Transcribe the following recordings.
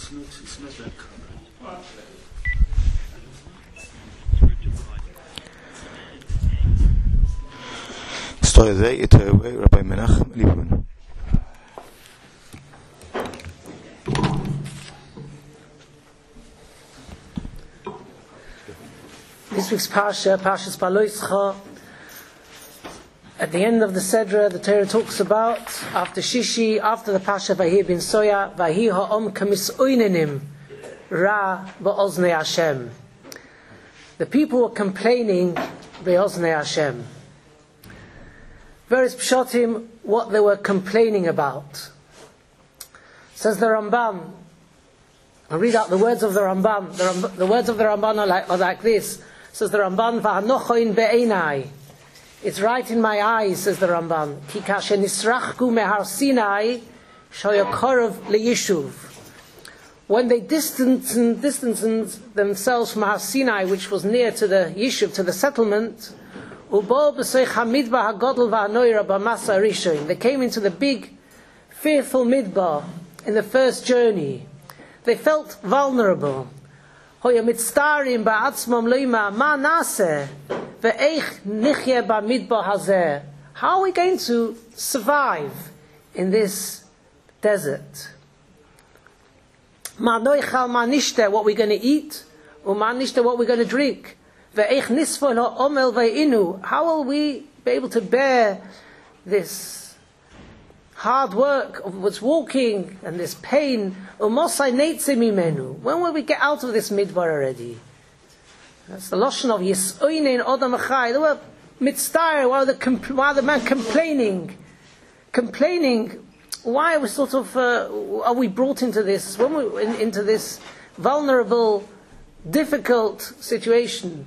It's not that covered. Story there, Rabbi Menachem Lieberman. This week's Parshas Baloischa. At the end of the Sedra, the Torah talks about, after Shishi, after the Pasha Vahi bin Soya, Vahi ha'om kamis'oinenim ra ba'oznei Hashem. The people were complaining ba'oznei Hashem. Various pshatim, what they were complaining about. Says the Rambam, I'll read out the words of the Rambam. The words of the Rambam are like this. Says the Rambam, Va'anochoin be'enai. It's right in my eyes, says the Rambam. Ki kashe nisrachku mehar Sinai, shoyakorov leyishuv. When they distanced themselves from Har Sinai, which was near to the Yishuv, to the settlement, ubo b'soich hamidbar hagodol va'anoira b'masa rishon. They came into the big, fearful midbar in the first journey. They felt vulnerable. Hoya mitztarim ba'atzmam leima ma naseh ve'eich nichye ba'midbar hazeh. How are we going to survive in this desert? Ma noichal ma nishte, what we're going to eat, or ma nishte, what we're going to drink. Ve'eich nisfol ha'omel ve'inu. How will we be able to bear this hard work of what's walking and this pain? When will we get out of this midbar already? That's the lotion of Yisoinin Odam Achai. The word mitzvah, while the man complaining, why are we are we brought into this, into this vulnerable, difficult situation?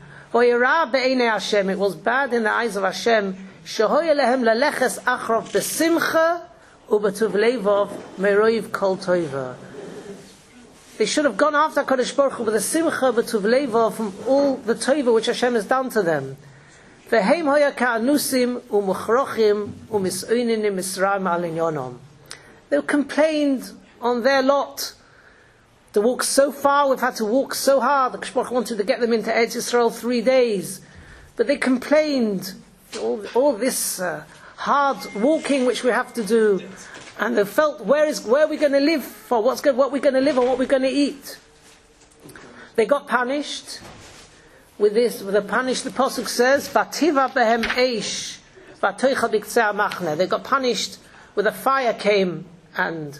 It was bad in the eyes of Hashem. Shehoya lehem laleches achrov besimcha ubetuv levov meroiv kol toiva. They should have gone after Kodesh Baruch Hu with a simcha betuv levov from all the toiva which Hashem has done to them. Veheim hoya ka'anusim umuchrochim umis'oininim misraim alinyonom. They complained on their lot to walk so far. We've had to walk so hard. The Kodesh Baruch Hu wanted to get them into Eretz Yisrael 3 days, but they complained all this hard walking which we have to do, and they felt where are we going to live for? What we're going to live on? What we're going to eat? They got punished with this. With the punish, the pasuk says, "Vativa behem eish, vatoicha b'ktzei machne." They got punished with a fire came and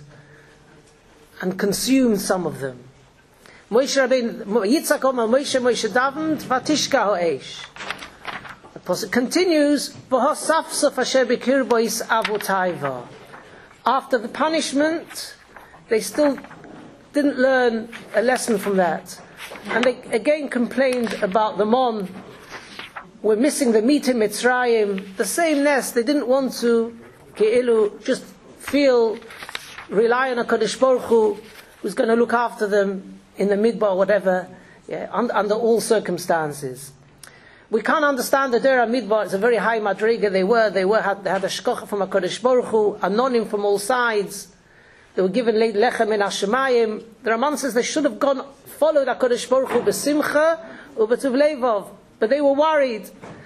consumed some of them. Moshe Rabbeinu, Yitzchak Omer Moshe davened, "Vatishka ho'eish." The pasuk continues, "V'hosafsof asher b'kirbois avotaiva." After the punishment, they still didn't learn a lesson from that, and they again complained about the mon. We're missing the meat in Mitzrayim, the same nest. They didn't want to just rely on a Kodesh Baruch Hu who's going to look after them in the midbar, whatever, under all circumstances. We can't understand the Dera Midbar. It's a very high madriga. They had a shkocha from a Kodesh Baruch Hu, anonim from all sides. They were given lechem in Hashemayim. The Raman says they should have followed a Kodesh Baruch Hu b'simcha u'betuv levov, but they were worried.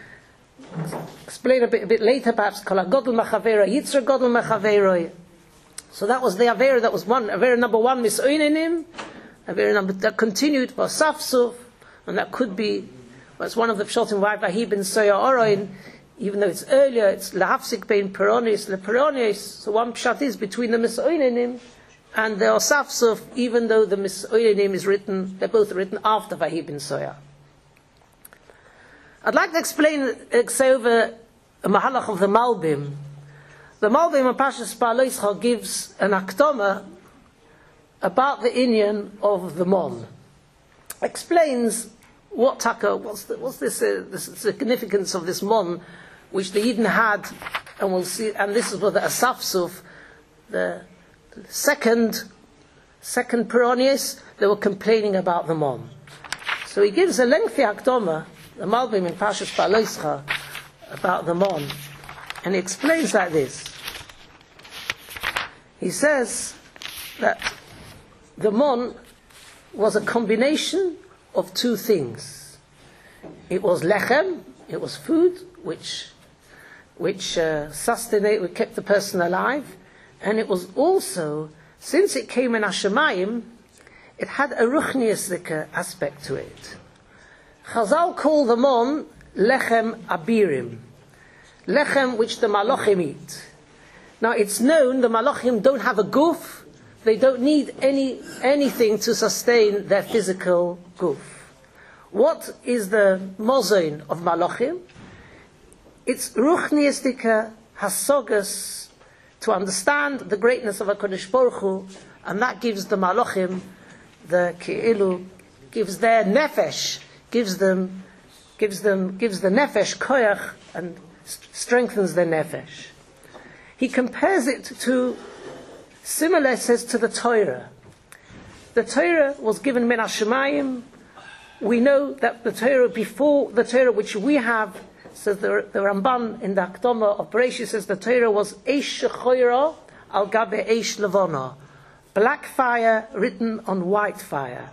Explain a bit later, perhaps. Kol hagodol machavera yitzra godol machaveroi. So that was the avera. That was avera number one, misoinenim. Avera number that continued for safsuf, and that could be. Well, it's one of the pshatim why Vahi bin Soya Oroin, even though it's earlier, it's lahafsik bein peronis leperonis. So one pshat is between the misoinenim and the osafsuf, even though the misoinenim is written, they're both written after Vahi bin Soya. I'd like to say over a mahalach of the Malbim. The Malbim of Parshas Baloischa gives an akdama about the inyan of the mon. Explains what's the significance of this mon, which the Yidden had, and we'll see. And this is what the Asafsuf, the second Peronius, they were complaining about the mon. So he gives a lengthy akdama, the Malbim in Parshas Baloischa, about the mon, and he explains like this. He says that the mon was a combination of two things. It was lechem, it was food, which sustained, kept the person alive, and it was also, since it came in Hashemayim, it had a ruchniistic aspect to it. Chazal call the mon lechem abirim, lechem which the malachim eat. Now it's known the malachim don't have a guf, they don't need anything to sustain their physical guf. What is the mozain of malachim? It's ruchniistic hasogas to understand the greatness of HaKadosh Baruch Hu, and that gives the malachim the keilu, gives their nefesh, gives the nefesh koyach, and strengthens their nefesh. He compares it to, similar says, to the Torah. The Torah was given min hashemayim. We know that the Torah, before the Torah which we have, says the Ramban in the Akdama of Bereshit, says the Torah was eish shechoira al gabe eish levana, black fire written on white fire.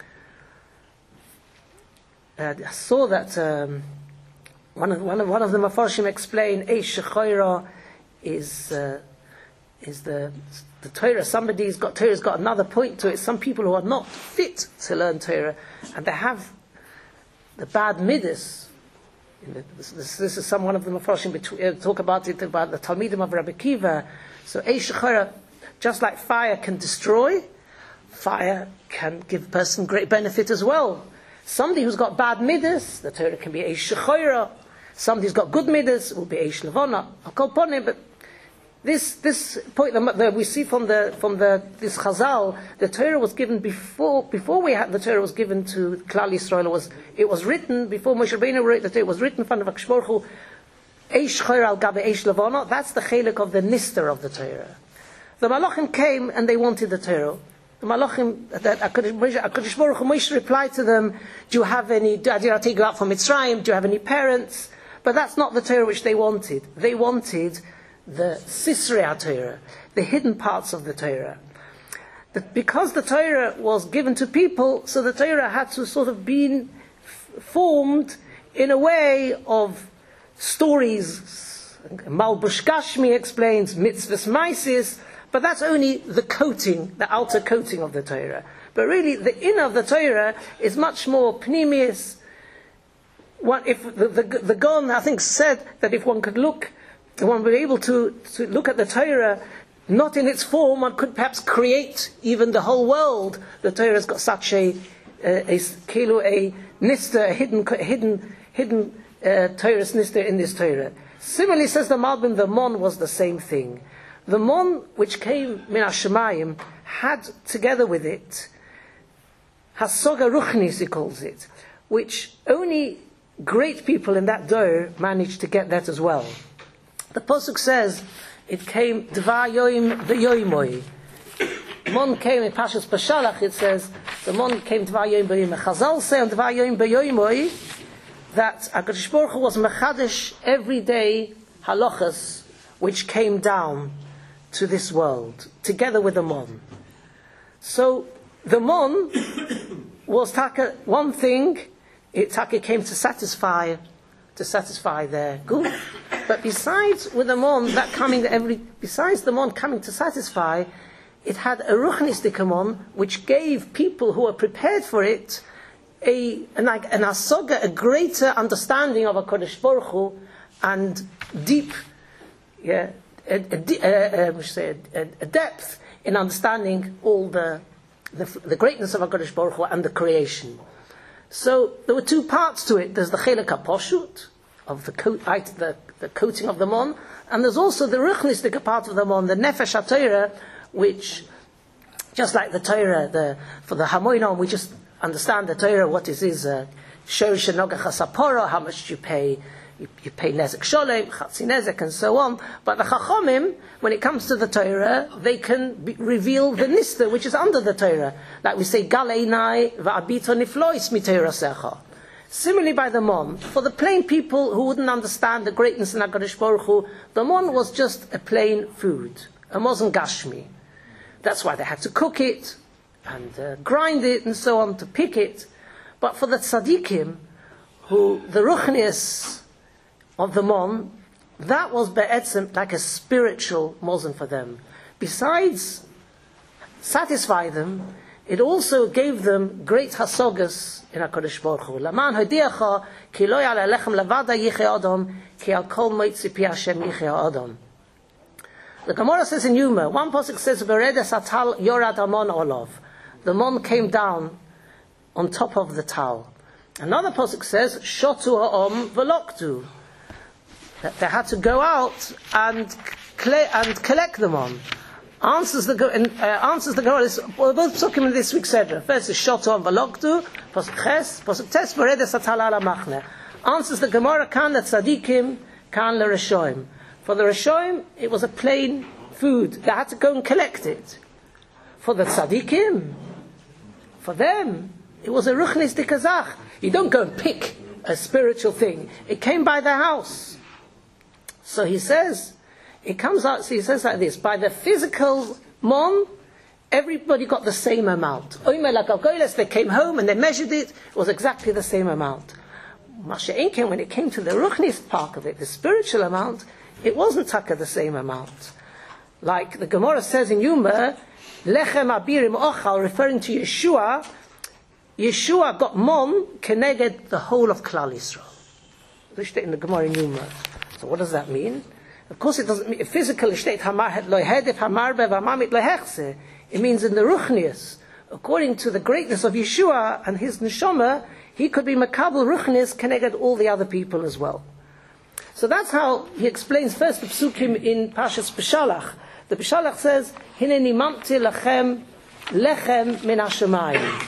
I saw that one of the Mefarshim explained eish shechoira is the Torah. Somebody's got Torah's got another point to it. Some people who are not fit to learn Torah, and they have the bad midas. This is one of the Mefarshim talk about it, about the Talmidim of Rabbi Kiva. So eish shechoira, just like fire can destroy, fire can give a person great benefit as well. Somebody who's got bad midas, the Torah can be eish shechoira. Somebody who's got good midas will be eish levana. I'll call upon him, but this point that we see from this Chazal, the Torah was given before we had the Torah was given to Klal Yisrael. It was written before Moshe Rabbeinu wrote the Torah. It was written in front of HaKadosh Baruch Hu, eish choir al gabe eish levana. That's the chelik of the nister of the Torah. The Malachim came and they wanted the Torah. The Malachim, HaKadosh Baruch Hu, Moshe replied to them, "Do you have any? Did I take you out from Mitzrayim? Do you have any parents?" But that's not the Torah which they wanted. They wanted the Sisrei HaTorah, the hidden parts of the Torah. Because the Torah was given to people, so the Torah had to sort of be formed in a way of stories. Malbush Gashmi explains mitzvahs maisis, but that's only the coating, the outer coating of the Torah. But really, the inner of the Torah is much more pneumius. If the Gaon, I think, said that if one could look, one would be able to look at the Torah not in its form, one could perhaps create even the whole world. The Torah has got such a nister, a hidden Torah's nister in this Torah. Similarly, says the Malbim, the Mon was the same thing. The Mon, which came min hashemayim, had together with it Hasoga Ruchnis, he calls it, which only great people in that dor managed to get that as well. The Pasuk says it came Dva Yoim V'Yoimoi. Mon came in Pashas Bashalach, it says the Mon came Dva Yoim V'Yoimoi. Chazal say on Dva Yoim V'Yoimoi that HaKadosh Baruch Hu was Mechadesh every day halachas which came down to this world together with the Mon. So the Mon was taka one thing. It taka came to satisfy their good. But besides with the Mon besides the Mon coming to satisfy, it had a ruchnistic Mon which gave people who were prepared for it an asoga, a greater understanding of HaKadosh Baruch Hu, and deep, a depth in understanding all the greatness of HaKadosh Baruch Hu and the creation. So there were two parts to it. There's the chelek haposhut of the coating of the Mon, and there's also the ruchnistic part of the Mon, the nefesh HaTorah, which, just like the Torah, for the Hamoinon, we just understand the Torah, what it is, shorish nogach hasapora, how much you pay nezek sholem, chatzi nezek, and so on. But the Chachomim, when it comes to the Torah, they can reveal the nister, which is under the Torah. Like we say, galeinai va'abito niflois miteirasecha. Similarly by the Mon, for the plain people who wouldn't understand the greatness in HaKadosh Baruch Hu, the Mon was just a plain food. It wasn't gashmi. That's why they had to cook it, and grind it and so on to pick it. But for the tzaddikim, who the ruchnius of the mon, that was be'etzem like a spiritual mozen for them. Besides satisfy them, it also gave them great hasogas in HaKadosh Baruch Hu. Laman hodiacha ki lo ya'al alechem levada yichei adam ki al kol moitzi pi Hashem yichei adam. The Gemara says in Yuma, one pasuk says Veredes atal yorad amon olav. The mon came down on top of the tal. Another pasuk says shotu ha'om veloktu. That they had to go out and collect them on. Answers the Gemara. We're both talking in this week's Sedra. First is shotu ha'om veloktu. Pasuk ches. Pasuk tes veredes atal ala machne. Answers the Gemara kan the tzadikim kan l'reshoim. For the Rishoim, it was a plain food. They had to go and collect it. For the tzaddikim, for them, it was a ruchnis dikazach. You don't go and pick a spiritual thing. It came by the house. So he says, it comes out, so he says like this, by the physical mon, everybody got the same amount. They came home and they measured it, it was exactly the same amount. Masha'inkin, when it came to the ruchnis part of it, the spiritual amount, it wasn't taka the same amount. Like the Gemara says in Yuma, lechem abirim ochal, referring to Yeshua, Yeshua got mon keneged the whole of Klal Yisrael. In the Gemara in Yuma. So what does that mean? Of course it doesn't mean physical. It means in the ruchnius, according to the greatness of Yeshua and his neshama, he could be makabel ruchnius keneged all the other people as well. So that's how he explains first the psukim in Parshas Beshalach. The Beshalach says, "Hineni mamti lachem lechem min hashamayim."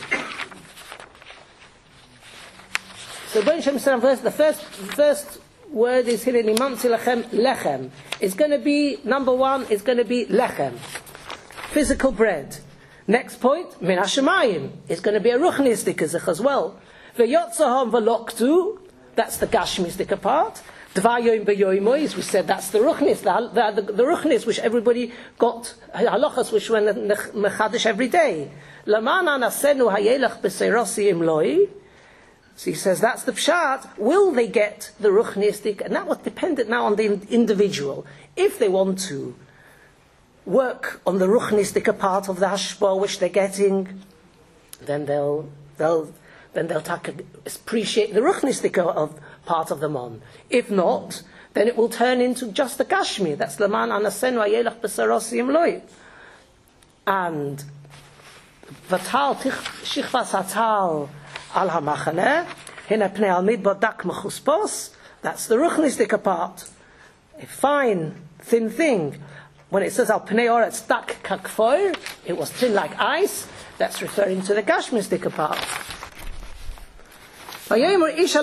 So Ben Shem said first, the first word is "Hineni mamti lachem lechem." It's going to be number one. It's going to be lechem, physical bread. Next point, min hashamayim. It's going to be a ruchnistik as well. Ve'yotzaham veloktu. That's the gashmistik part. Dvayoim beyoimois, we said that's the ruchnis, the ruchnis which everybody got halachas which were mechadish every day. Lamana nasenu hayelach b'seirosi imloi. So he says that's the pshat. Will they get the ruchnistik? And that was dependent now on the individual. If they want to work on the ruchnistik part of the hashpah which they're getting, then they'll appreciate the ruchnistik of part of the mon. If not, then it will turn into just the gashmi. That's leman anasenu ayelach b'sarosi imloi. And v'tal shichvas hatal al hamachaneh hina pnei al midbar dak mechuspos. That's the ruchnistik part. A fine, thin thing. When it says al pnei oretz dak kakfoir, it was thin like ice. That's referring to the gashmistik part. They didn't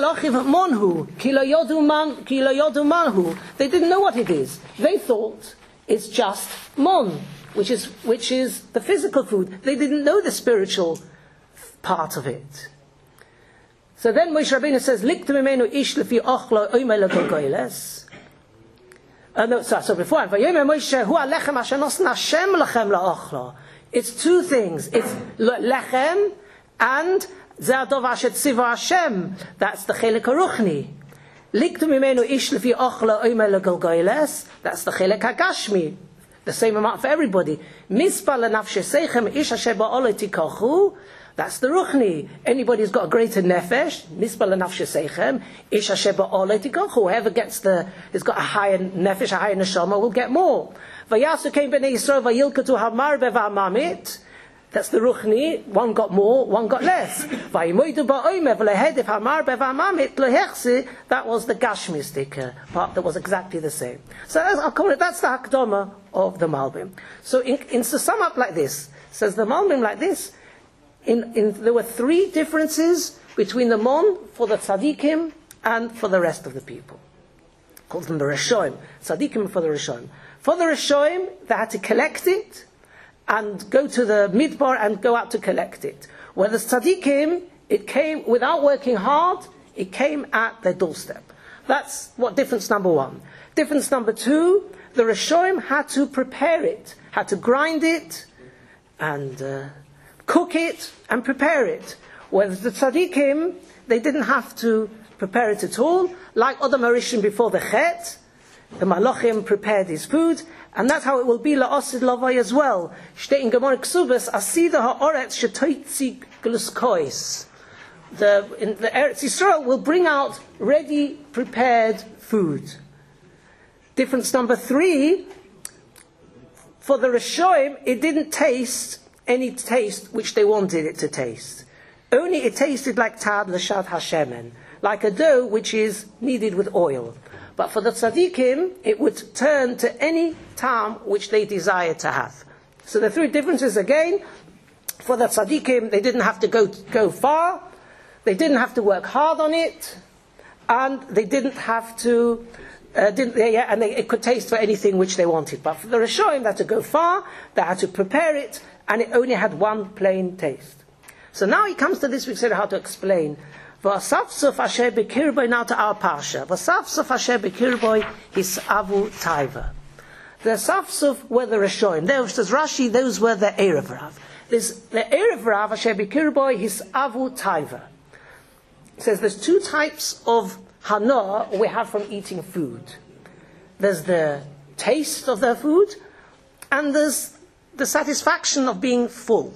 know what it is. They thought it's just mon, which is the physical food. They didn't know the spiritual part of it. So then Moshe Rabbeinu says, "Liktu mimenu ish lefi ochlo oimei legolgoyles." So before, "Vayomer Moshe hu alechem asher nosen Hashem lachem laochlo." It's two things. It's lechem and that's the chelik haruchni. Liktu mimenu ish lefi ochla oimei legolgoyles. That's the chelik hagashmi. The same amount for everybody. Mispar lenafshe seichem ish asher ba'olei tikochu. That's the ruchni. Anybody who's got a greater nefesh, mispar lenafshe seichem ish asher ba'olei tikochu. Whoever has got a higher nefesh, a higher neshama, will get more. Vayasu kein bnei Yisrael vayilkatu hamar beva'amamit. That's the ruchni. One got more, one got less. That was the gashmistic part that was exactly the same. So I'll call it, that's the hakdama of the Malbim. So to sum up like this, says the Malbim like this, there were three differences between the mon for the tzaddikim and for the rest of the people. Calls them the Rishoim. Tzaddikim for the Rishoim. For the Rishoim, they had to collect it and go to the midbar and go out to collect it. Where the tzaddikim, it came without working hard, it came at their doorstep. That's what difference number one. Difference number two, the Rishoim had to prepare it, had to grind it, and cook it and prepare it. Whereas the tzaddikim, they didn't have to prepare it at all. Like other Marishim before the Chet, the Malachim prepared his food, and that's how it will be la'osid lavai as well. Shtei in Gemara Ksubas, asida ha'oretz shetoitzi gluskois. The Eretz Yisrael will bring out ready, prepared food. Difference number 3, for the Rishoim, it didn't taste any taste which they wanted it to taste. Only it tasted like tad l'shad hashemen, like a dough which is kneaded with oil. But for the tzaddikim, it would turn to any tam which they desired to have. So the 3 differences again. For the tzaddikim, they didn't have to go far, they didn't have to work hard on it, and they didn't have to, it could taste for anything which they wanted. But for the Rishonim, they had to go far, they had to prepare it, and it only had one plain taste. So now he comes to this week's Seder, how to explain. V'asafsuf asher b'kirboy, now to our parsha. V'asafsuf asher b'kirboy his avu taiva. The asafsuf were the Rishonim. There says Rashi, those were the Erev Rav. There's the Erev Rav asher b'kirboy his avu taiva. It says there's 2 types of hana we have from eating food. There's the taste of their food, and there's the satisfaction of being full.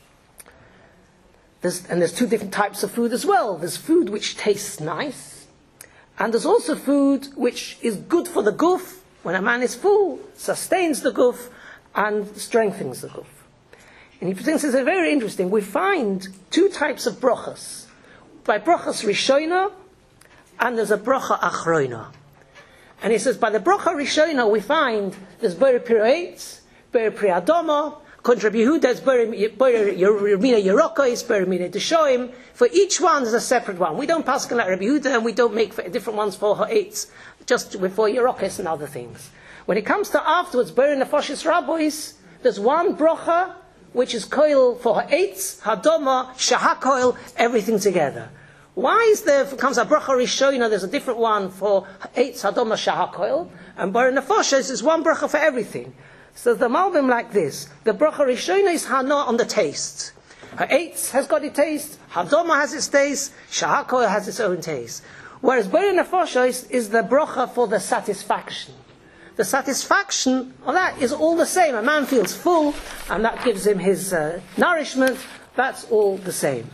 There's 2 different types of food as well. There's food which tastes nice, and there's also food which is good for the guf. When a man is full, sustains the guf and strengthens the guf. And he presents this as very interesting. We find 2 types of brachas. By brachas rishona, and there's a bracha achroina. And he says by the bracha rishona we find there's ber piroetz, ber priadoma. Contra Yehuda, it's ber mina yerokos, ber mina deshoim. For each one there's a separate one. We don't pass like Rabbi Yehuda, and we don't make different ones for ha'etz, just for yerokos and other things. When it comes to afterwards, ber nefashis rabois, there's one bracha which is koil for ha'etz, hadoma, shahakoil, everything together. Why is there, comes a bracha rishona, there's a different one for ha'etz, hadoma, shahakoil, and ber nefashis is one bracha for everything. So the Malbim like this. The bracha rishona is hana on the taste. Ha'etz has got its taste, hadoma has its taste, shahakoil has its own taste. Whereas ber nefashis is the bracha for the satisfaction. The satisfaction of that is all the same. A man feels full, and that gives him his nourishment. That's all the same.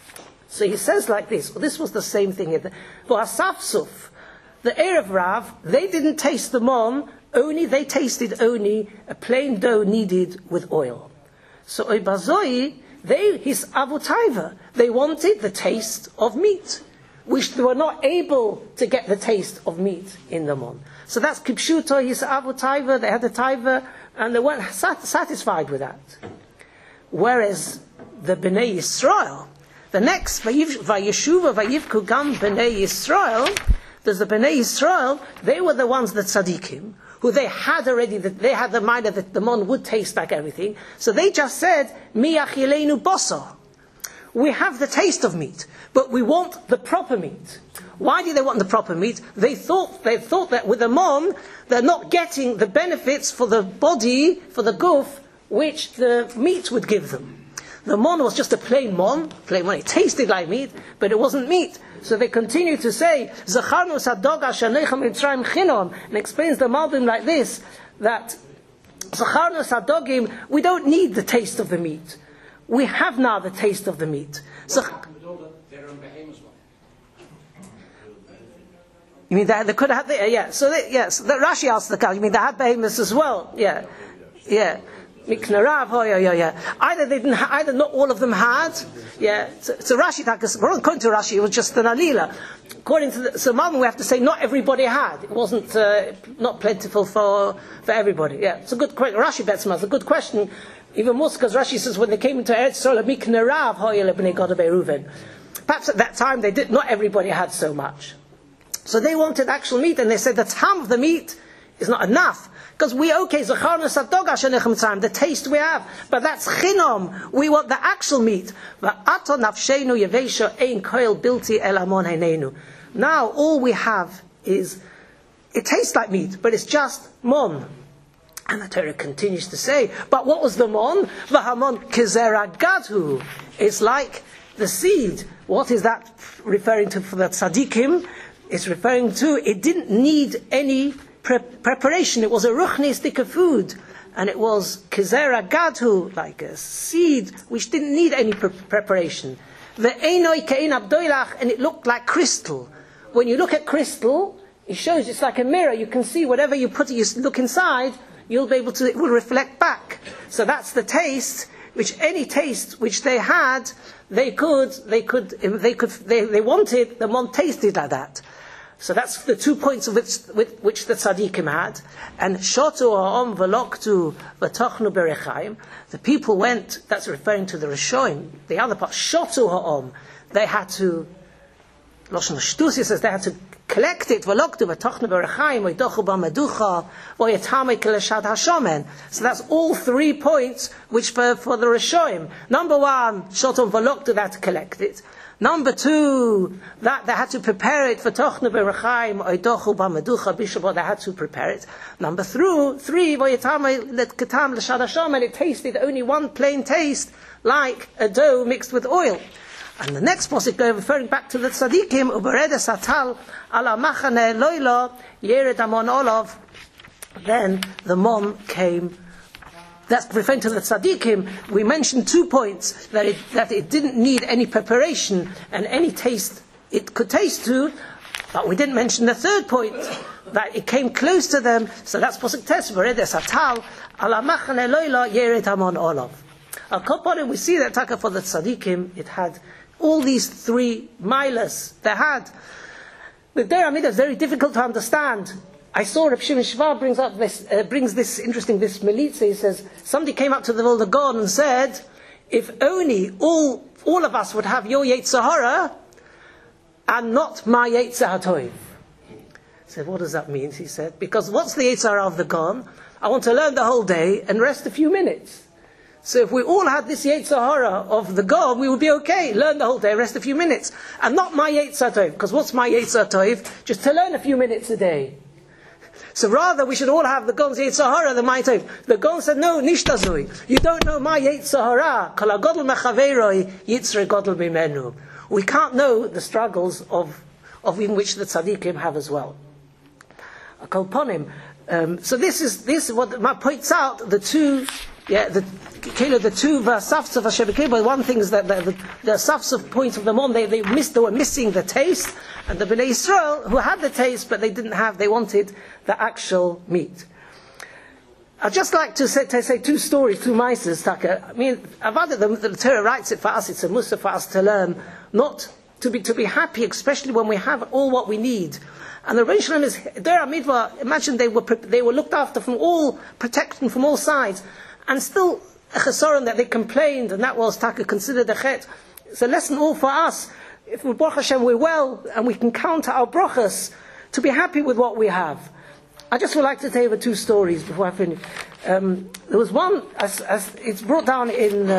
So he says like this. Well, this was the same thing. For Asafsuf, the Erev Rav, they didn't taste the mon, they tasted only a plain dough kneaded with oil. So Oibazoi, his avutaiva, they wanted the taste of meat, which they were not able to get the taste of meat in the mon. So that's Kipshuto, his avutaiva, they had the taiva, and they weren't satisfied with that. Whereas the Bnei Yisrael, the next, Vayeshuva Vayivku Gam Bnei Yisrael, there's the Bnei Yisrael, they were the ones, the tzaddikim, who they had already, they had the mind that the mon would taste like everything. So they just said, Mi achilenu basar. We have the taste of meat, but we want the proper meat. Why do they want the proper meat? They thought that with the mon, they're not getting the benefits for the body, for the guf, which the meat would give them. The mon was just a plain mon. It tasted like meat, but it wasn't meat. So they continue to say, Zacharnu sadoga shanechem mitzrayim chinom, and explains the Malbim like this, that Zacharnu sadogim, we don't need the taste of the meat. We have now the taste of the meat. You mean they could have had yeah. So yes, the Rashi asked the question. You mean they had behemoths as well? Yeah. Miknarav, either not all of them had. Yeah. So Rashi, according to Rashi, it was just an alila. According to the Malbim, we have to say not everybody had. It wasn't not plentiful for everybody. Yeah. It's a good question. Rashi Betzma, it's a good question. Even more because Rashi says when they came into Eretz Yisrael, Miknarav hoyel bnei Gad Reuven. Perhaps at that time not everybody had so much. So they wanted actual meat, and they said the tam of the meat is not enough. Because the taste we have, but that's chinom. We want the actual meat. Now all we have is, it tastes like meat, but it's just mon. And the Torah continues to say, but what was the mon? V'hamon kizera gadhu. It's like the seed. What is that referring to for the tzaddikim? It's referring to, it didn't need any preparation. It was a ruchnistic food. And it was kizera gadhu, like a seed, which didn't need any preparation. Ve'enoi ke'en abdoilach, and it looked like crystal. When you look at crystal, it shows it's like a mirror. You can see whatever you put, you look inside, you'll be able to, it will reflect back. So that's the taste, which any taste which they had, they wanted, the mon tasted like that. So that's the 2 points of which the tzaddikim had. And shotu ha'om v'loktu v'tochnu berechaim. The people went, that's referring to the Rishonim. The other part, shotu ha'om, they had to, Lashon Shtusi says they had to collect it, v'loktu v'tochnu berechaim, v'yidochu b'meducha, v'yetame keleshad hashomen. So that's all 3 points which for the Rishonim. Number 1, shotu v'loktu, they had to collect it. Number 2, that they had to prepare it for Tochnu Berechaim, Oidochu B'Meducha, Bishabo, they had to prepare it. Number 3, Voyetame Let Ketam L'Shad Hashem, and it tasted only one plain taste, like a dough mixed with oil. And the next pasuk, referring back to the tzaddikim, Ubereda Satal Ala Machane Loilo Yered Amon Olav. Then the mon came. That's referring to the tzaddikim. We mentioned 2 points, that it didn't need any preparation and any taste it could taste to, but we didn't mention the 3rd point, that it came close to them. So that's pasuk tes, v'redeh satal ala machane loila yeret amon olav. Al kol panim, we see that taka for the tzaddikim, it had all these 3 milas they had. The Deir Amidah is very difficult to understand. I saw Reb Shimon Shvar brings this interesting, this melitza. He says, somebody came up to the Vilna Gaon and said, if only all of us would have your Yetzer Hara and not my Yetzer HaTov. He said, what does that mean? He said, because what's the Yetzer Hara of the Gaon? I want to learn the whole day and rest a few minutes. So if we all had this Yetzer Hara of the Gaon, we would be okay. Learn the whole day, rest a few minutes. And not my Yetzer HaTov. Because what's my Yetzer HaTov? Just to learn a few minutes a day. So rather, we should all have the Gaon's Yetzer Hara, the my Tov. The Gaon said, no, nishtazui. You don't know my Yetzer Hara. Kol hagodol mechaveroi, yitzre godol bimenu. We can't know the struggles of in which the tzaddikim have as well. Kol ponim. So this is what points out the 2. The 2 vasafs of Hashem B'Kibbo. One thing is that the safs of point of the mon, they were missing the taste, and the Bnei Yisrael who had the taste but they wanted the actual meat. I'd just like to say 2 stories, 2 maises, Taka. I mean, the Torah writes it for us. It's a mussar for us to learn, not to be happy, especially when we have all what we need. And the Rebbeinu Shalom is Deir HaMidbar. Imagine they were looked after protected from all sides. And still, a chesaron that they complained, and that was taka considered a chet. It's a lesson all for us. If we Baruch Hashem, we're well, and we can counter our brachas, to be happy with what we have. I just would like to tell you 2 stories before I finish. There was one, as it's brought down in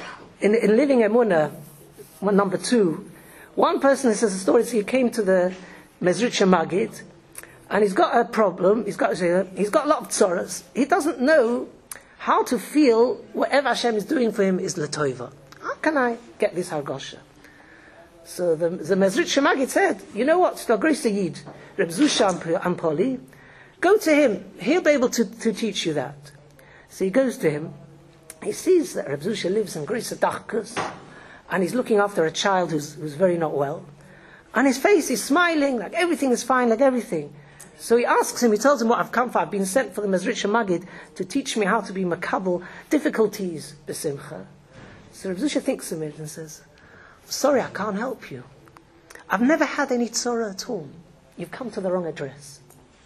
Living Emunah, number 2. One person says a story. So he came to the Mezritcha Magid, and he's got a problem. He's got a lot of tzoras. He doesn't know how to feel whatever Hashem is doing for him is l'toiva. How can I get this hargosha? So the Mezritcha Magid said, you know what, Shlagreisa Yid, Reb Zusha Ampoli, go to him, he'll be able to teach you that. So he goes to him, he sees that Reb Zusha lives in Greisa Dachkus, and he's looking after a child who's very not well, and his face is smiling, like everything is fine, like everything. So he asks him, he tells him what I've come for. I've been sent for the Mezritcha Magid to teach me how to be makabel difficulties b'simcha. So Reb Zusha thinks a minute and says, sorry, I can't help you. I've never had any tzora at all. You've come to the wrong address.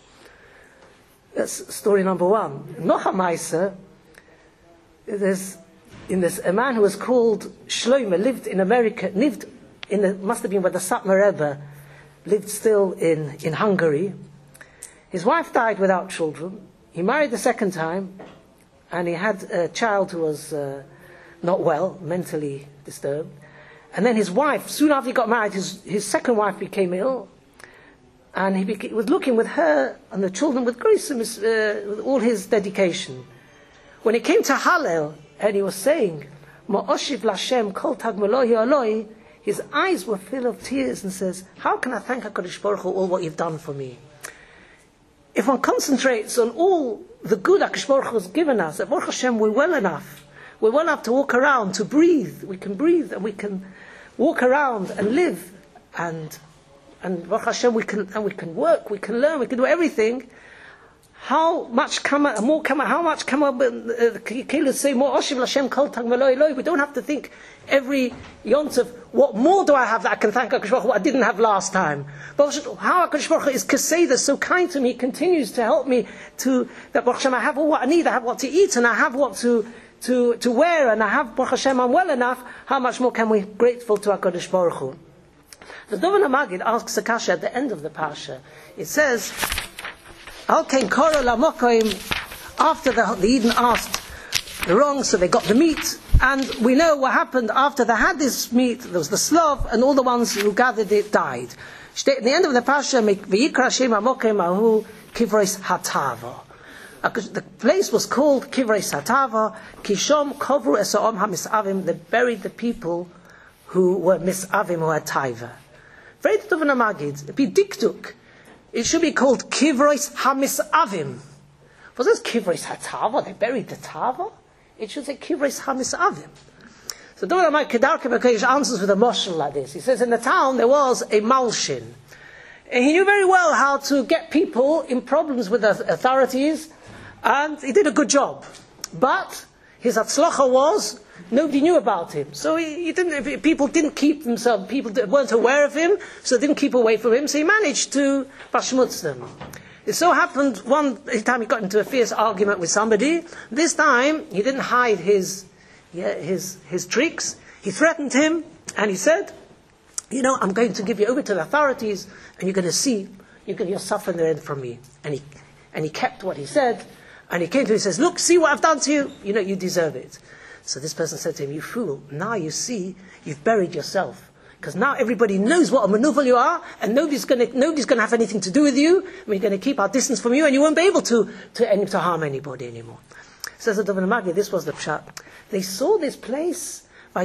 That's story number 1. Nocha Maisa, there's a man who was called Shlomo, lived in America, must have been where the Satmar Rebbe lived still in Hungary. His wife died without children. He married the 2nd time, and he had a child who was not well, mentally disturbed. And then his wife, soon after he got married, his second wife became ill. And he was looking with her and the children with grace and with all his dedication. When it came to Hallel, and he was saying, Ma'oshiv Lashem Kol Tag Melohi Aloi, his eyes were filled of tears and says, how can I thank HaKadosh Baruch Hu all what you've done for me? If one concentrates on all the good HaKadosh Baruch Hu has given us, that Baruch Hashem, we're well enough. We're well enough to walk around, to breathe. We can breathe and we can walk around and live. And Baruch Hashem, we can work, we can learn, we can do everything. How much come out, more come out, how much come out, Keilu say, more Oshiv Lashem Kol Tag Meloi Eloi. We don't have to think every Yontif, what more do I have that I can thank HaKadosh Baruch Hu what I didn't have last time? But how HaKadosh Baruch Hu is Keseda, so kind to me, continues to help me that Baruch Hashem, I have all what I need, I have what to eat, and I have what to wear, and I have, Baruch Hashem, I'm well enough. How much more can we be grateful to HaKadosh Baruch Hu? The Dovan HaMagid asks a kasha at the end of the Pasha. It says, after the Eden asked the wrong, so they got the meat, and we know what happened after they had this meat. There was the slav, and all the ones who gathered it died. At the end of the Pasha, the place was called Kivreis Hatava, Kishom Kovru Esoom HaMisavim. They buried the people who were Misavim, who had Taiva. Very Dovan HaMagid, it'd be diktuk. It should be called Kivreis HaMisavim. Was this Kivreis Hatava? They buried the Tava? It should say Kivreis HaMisavim. So Dovan HaMagid Kedarke B'Kodesh answers with a moshel like this. He says in the town there was a Malshin. And he knew very well how to get people in problems with the authorities, and he did a good job. But his atzlocha was, nobody knew about him. So people didn't keep themselves, people weren't aware of him, so they didn't keep away from him, so he managed to bashmutz them. It so happened one time he got into a fierce argument with somebody. This time he didn't hide his tricks. He threatened him, and he said, I'm going to give you over to the authorities, and you're going to see, you'll suffer the end from me. And he kept what he said, and he came to him and says, look, see what I've done to you, you deserve it. So this person said to him, you fool, now you see, you've buried yourself. Because now everybody knows what a maneuver you are, and nobody's going to have anything to do with you, and we're going to keep our distance from you, and you won't be able to harm anybody anymore. Says the Dovan HaMagid, this was the pshat. They saw this place,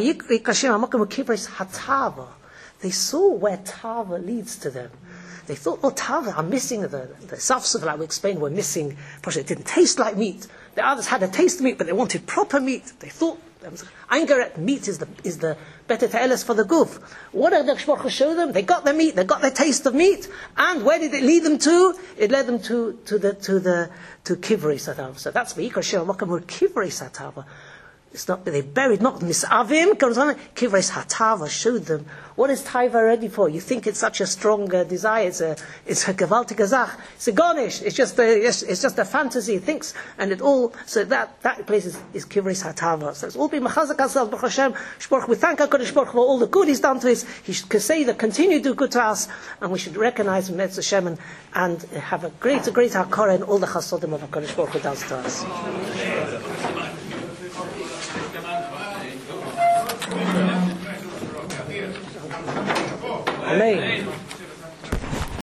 they saw where Tava leads to them. They thought, Tava, I'm missing the safsuf, like we explained, were missing, it didn't taste like meat. The others had a taste of meat, but they wanted proper meat. They thought, Eingaret, meat is the better ta'eles for the guf. What did the HaKadosh Baruch Hu show them? They got their meat, they got their taste of meat, and where did it lead them to? It led them to Kivrei Satava. So that's V'yikra Shem HaMokem Kivrei Satava. It's not, they buried not Misavim, Kivreis Hatava showed them what is Taiva ready for. You think it's such a strong desire, it's a gewaltige Zach, it's a garnish, it's just a fantasy, it thinks, and it all, so that place is Kivreis Hatava. So it's all been Machazak ourselves, Baruch Hashem, we thank HaKadosh Baruch for all the good He's done to us. He should say that continue to do good to us, and we should recognize Him, Hashem, and have a greater hakara in all the chasodim of HaKadosh Baruch Hu does to us. Amen.